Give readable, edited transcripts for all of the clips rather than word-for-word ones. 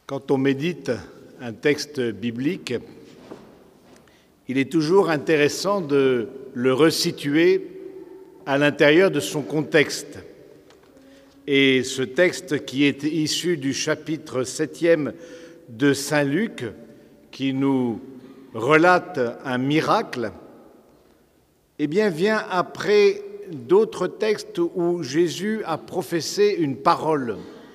Quand on médite un texte biblique, il est toujours intéressant de le resituer à l'intérieur de son contexte. Et ce texte qui est issu du chapitre 7e de Saint Luc, qui nous relate un miracle, eh bien vient après d'autres textes où Jésus a professé une parole.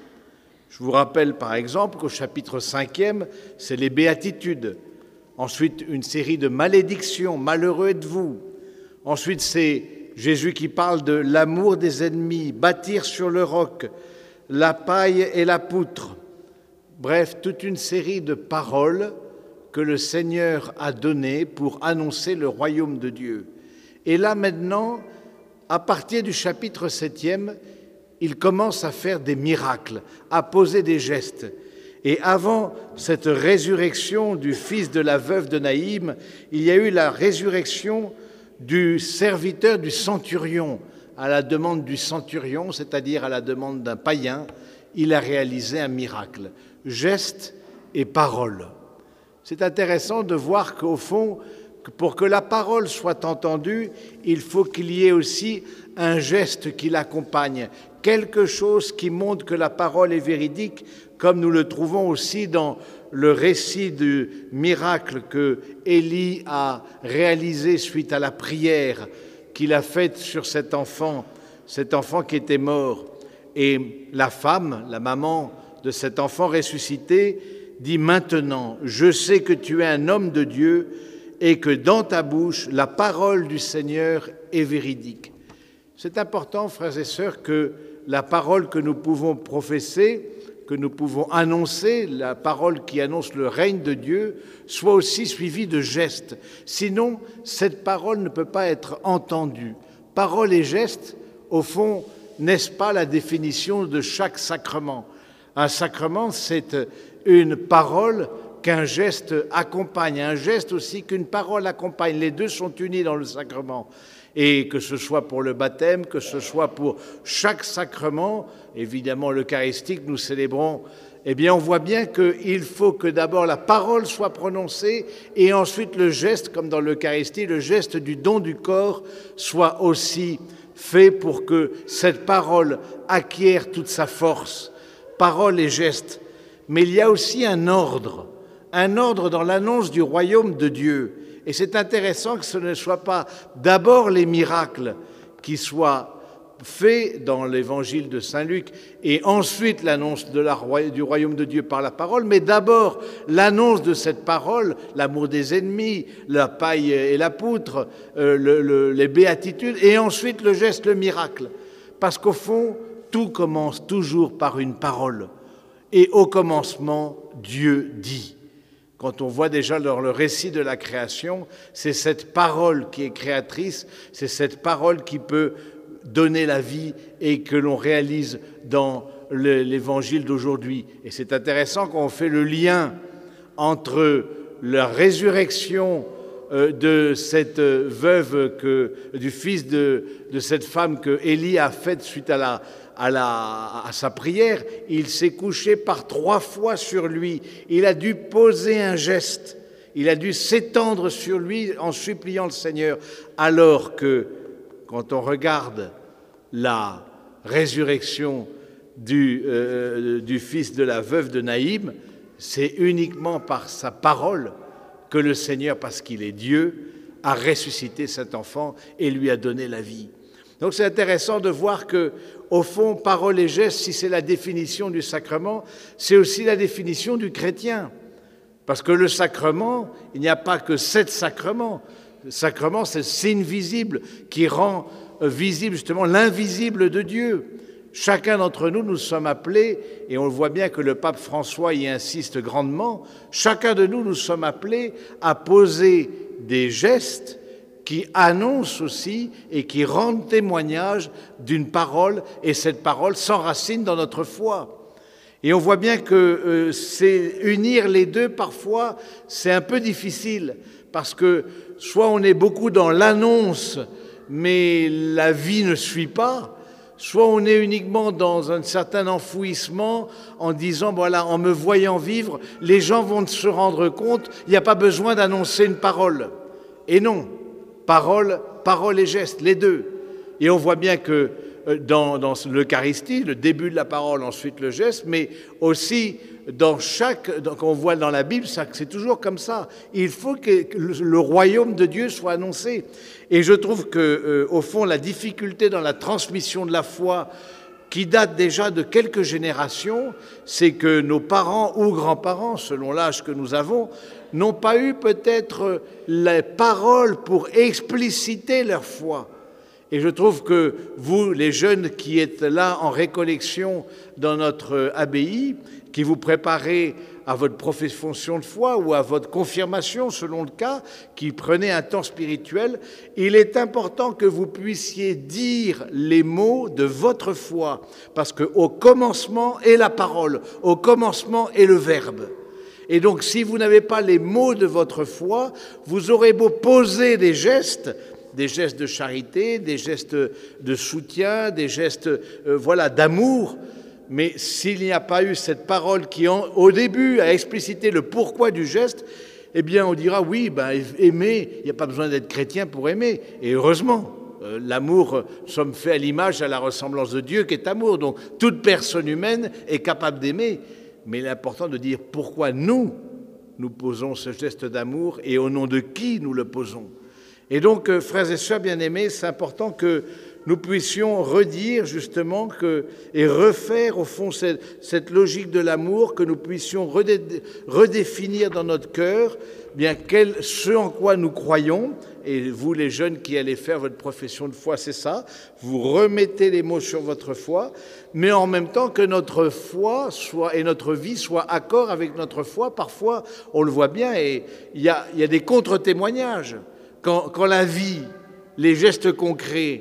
Je vous rappelle par exemple qu'au chapitre 5e, c'est les béatitudes. Ensuite, une série de malédictions, malheureux êtes-vous. Ensuite, c'est Jésus qui parle de l'amour des ennemis, bâtir sur le roc, la paille et la poutre. Bref, toute une série de paroles que le Seigneur a données pour annoncer le royaume de Dieu. Et là maintenant, à partir du chapitre 7e, il commence à faire des miracles, à poser des gestes. Et avant cette résurrection du fils de la veuve de Naïm, il y a eu la résurrection du serviteur du centurion. À la demande du centurion, c'est-à-dire à la demande d'un païen, il a réalisé un miracle. Gestes et paroles. C'est intéressant de voir qu'au fond, pour que la parole soit entendue, il faut qu'il y ait aussi un geste qui l'accompagne, quelque chose qui montre que la parole est véridique, comme nous le trouvons aussi dans le récit du miracle que Élie a réalisé suite à la prière qu'il a faite sur cet enfant qui était mort. Et la femme, la maman de cet enfant ressuscité, dit « Maintenant, je sais que tu es un homme de Dieu et que dans ta bouche, la parole du Seigneur est véridique. » C'est important, frères et sœurs, que la parole que nous pouvons professer, que nous pouvons annoncer, la parole qui annonce le règne de Dieu, soit aussi suivie de gestes. Sinon, cette parole ne peut pas être entendue. Parole et gestes, au fond, n'est-ce pas la définition de chaque sacrement? Un sacrement, c'est une parole qu'un geste accompagne, un geste aussi qu'une parole accompagne. Les deux sont unis dans le sacrement. Et que ce soit pour le baptême, que ce soit pour chaque sacrement, évidemment l'Eucharistique, nous célébrons, eh bien on voit bien qu'il faut que d'abord la parole soit prononcée et ensuite le geste, comme dans l'Eucharistie, le geste du don du corps soit aussi fait pour que cette parole acquiert toute sa force. Parole et geste. Mais il y a aussi un ordre dans l'annonce du royaume de Dieu. Et c'est intéressant que ce ne soit pas d'abord les miracles qui soient faits dans l'évangile de Saint Luc et ensuite l'annonce du royaume de Dieu par la parole, mais d'abord l'annonce de cette parole, l'amour des ennemis, la paille et la poutre, les béatitudes, et ensuite le geste, le miracle. Parce qu'au fond, tout commence toujours par une parole. Et au commencement, Dieu dit. Quand on voit déjà dans le récit de la création, c'est cette parole qui est créatrice, c'est cette parole qui peut donner la vie et que l'on réalise dans l'évangile d'aujourd'hui. Et c'est intéressant quand on fait le lien entre la résurrection de cette veuve, du fils de cette femme que Élie a faite suite à sa prière. Il s'est couché par 3 fois sur lui. Il a dû poser un geste. Il a dû s'étendre sur lui en suppliant le Seigneur. Alors que, quand on regarde la résurrection du fils de la veuve de Naïm, c'est uniquement par sa parole que le Seigneur, parce qu'il est Dieu, a ressuscité cet enfant et lui a donné la vie. Donc c'est intéressant de voir que, au fond, parole et geste, si c'est la définition du sacrement, c'est aussi la définition du chrétien. Parce que le sacrement, il n'y a pas que 7 sacrements. Le sacrement, c'est le signe visible qui rend visible justement l'invisible de Dieu. Chacun d'entre nous, nous sommes appelés, et on le voit bien que le pape François y insiste grandement, chacun de nous, nous sommes appelés à poser des gestes qui annoncent aussi et qui rendent témoignage d'une parole, et cette parole s'enracine dans notre foi. Et on voit bien que c'est unir les deux, parfois, c'est un peu difficile, parce que soit on est beaucoup dans l'annonce, mais la vie ne suit pas, soit on est uniquement dans un certain enfouissement en disant, voilà, en me voyant vivre, les gens vont se rendre compte, il n'y a pas besoin d'annoncer une parole. Et non, parole et geste, les deux. Et on voit bien que dans l'Eucharistie, le début de la parole, ensuite le geste, mais aussi quand on voit dans la Bible, c'est toujours comme ça. Il faut que le royaume de Dieu soit annoncé. Et je trouve que, au fond, la difficulté dans la transmission de la foi, qui date déjà de quelques générations, c'est que nos parents ou grands-parents, selon l'âge que nous avons, n'ont pas eu peut-être les paroles pour expliciter leur foi. Et je trouve que vous, les jeunes qui êtes là en récollection dans notre abbaye, qui vous préparez à votre profession de foi ou à votre confirmation, selon le cas, qui prenez un temps spirituel, il est important que vous puissiez dire les mots de votre foi, parce qu'au commencement est la parole, au commencement est le verbe. Et donc, si vous n'avez pas les mots de votre foi, vous aurez beau poser des gestes de charité, des gestes de soutien, des gestes d'amour, mais s'il n'y a pas eu cette parole qui, au début, a explicité le pourquoi du geste, eh bien, on dira, oui, aimer, il n'y a pas besoin d'être chrétien pour aimer. Et heureusement, l'amour, nous sommes faits à l'image, à la ressemblance de Dieu qui est amour. Donc, toute personne humaine est capable d'aimer. Mais il est important de dire pourquoi nous posons ce geste d'amour et au nom de qui nous le posons. Et donc, frères et sœurs bien-aimés, c'est important que nous puissions redire justement et refaire au fond cette logique de l'amour, que nous puissions redéfinir dans notre cœur bien ce en quoi nous croyons. Et vous, les jeunes qui allez faire votre profession de foi, c'est ça, vous remettez les mots sur votre foi, mais en même temps que notre foi et notre vie soient accord avec notre foi. Parfois, on le voit bien, et il y a des contre-témoignages. Quand la vie, les gestes concrets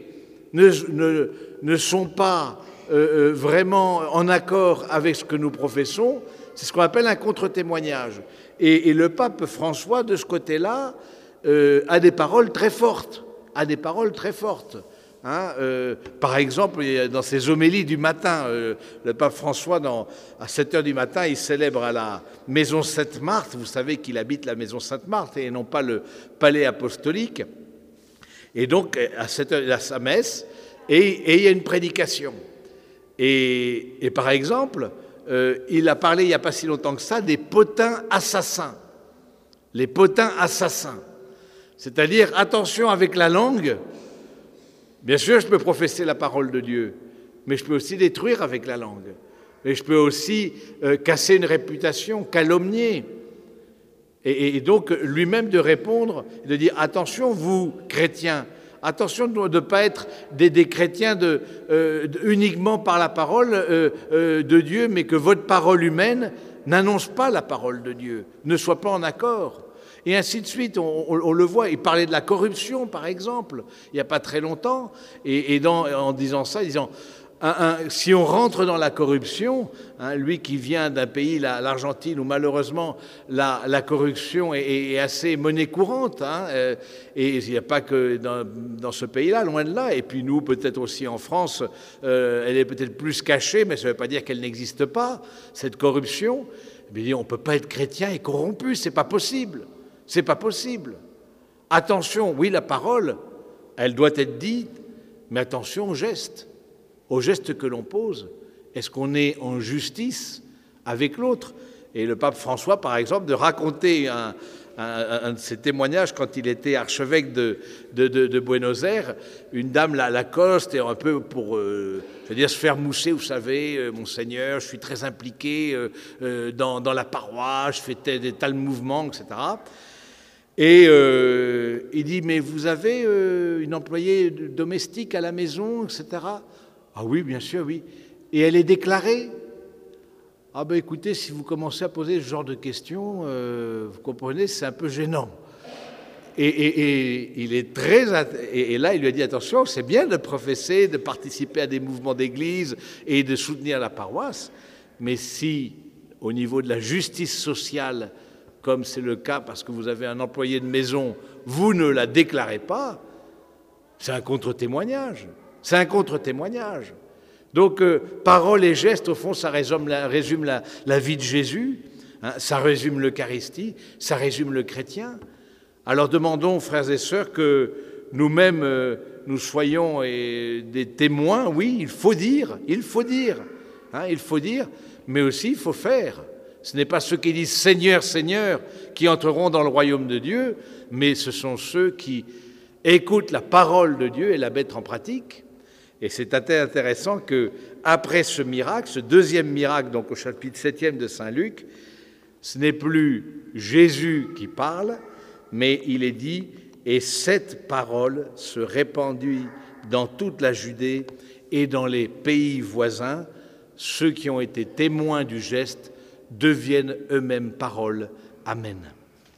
ne sont pas vraiment en accord avec ce que nous professons, c'est ce qu'on appelle un contre-témoignage. Et le pape François, de ce côté-là, a des paroles très fortes. Par exemple, dans ses homélies du matin, le pape François, à 7 heures du matin, il célèbre à la maison Sainte-Marthe. Vous savez qu'il habite la maison Sainte-Marthe et non pas le palais apostolique. Et donc, à 7 heures, il a sa messe et il y a une prédication. Et par exemple, il a parlé il n'y a pas si longtemps que ça des potins assassins. Les potins assassins. C'est-à-dire, attention avec la langue. Bien sûr, je peux professer la parole de Dieu, mais je peux aussi détruire avec la langue. Et je peux aussi casser une réputation, calomnier. Et donc, lui-même de répondre, de dire, attention, vous, chrétiens, attention de ne pas être des chrétiens uniquement par la parole de Dieu, mais que votre parole humaine n'annonce pas la parole de Dieu, ne soit pas en accord. Et ainsi de suite, on le voit. Il parlait de la corruption, par exemple, il n'y a pas très longtemps, en disant ça, si on rentre dans la corruption, lui qui vient d'un pays, l'Argentine, où malheureusement la corruption est assez monnaie courante, et il n'y a pas que dans ce pays-là, loin de là, et puis nous, peut-être aussi en France, elle est peut-être plus cachée, mais ça ne veut pas dire qu'elle n'existe pas, cette corruption. Mais on ne peut pas être chrétien et corrompu, c'est pas possible. C'est pas possible. Attention, oui, la parole, elle doit être dite, mais attention aux gestes que l'on pose. Est-ce qu'on est en justice avec l'autre? Et le pape François, par exemple, de raconter un de ses témoignages quand il était archevêque de Buenos Aires, une dame l'accoste et un peu pour se faire mousser, vous savez, Monseigneur, je suis très impliqué dans la paroisse, je fais des tas de mouvements, etc. Et il dit, mais vous avez une employée domestique à la maison, etc. Ah oui, bien sûr, oui. Et elle est déclarée? Ah ben écoutez, si vous commencez à poser ce genre de questions, vous comprenez, c'est un peu gênant. Et il est et là, il lui a dit, attention, c'est bien de professer, de participer à des mouvements d'église et de soutenir la paroisse, mais si, au niveau de la justice sociale, comme c'est le cas parce que vous avez un employé de maison, vous ne la déclarez pas, c'est un contre-témoignage. C'est un contre-témoignage. Donc, parole et geste, au fond, ça résume la vie de Jésus, hein, ça résume l'Eucharistie, ça résume le chrétien. Alors demandons, frères et sœurs, que nous-mêmes, nous soyons des témoins. Oui, il faut dire, hein, il faut dire, mais aussi il faut faire. Ce n'est pas ceux qui disent « Seigneur, Seigneur » qui entreront dans le royaume de Dieu, mais ce sont ceux qui écoutent la parole de Dieu et la mettent en pratique. Et c'est intéressant qu'après ce miracle, ce deuxième miracle, donc au chapitre 7e de Saint Luc, ce n'est plus Jésus qui parle, mais il est dit « Et cette parole se répandit dans toute la Judée et dans les pays voisins. Ceux qui ont été témoins du geste deviennent eux-mêmes parole. Amen. »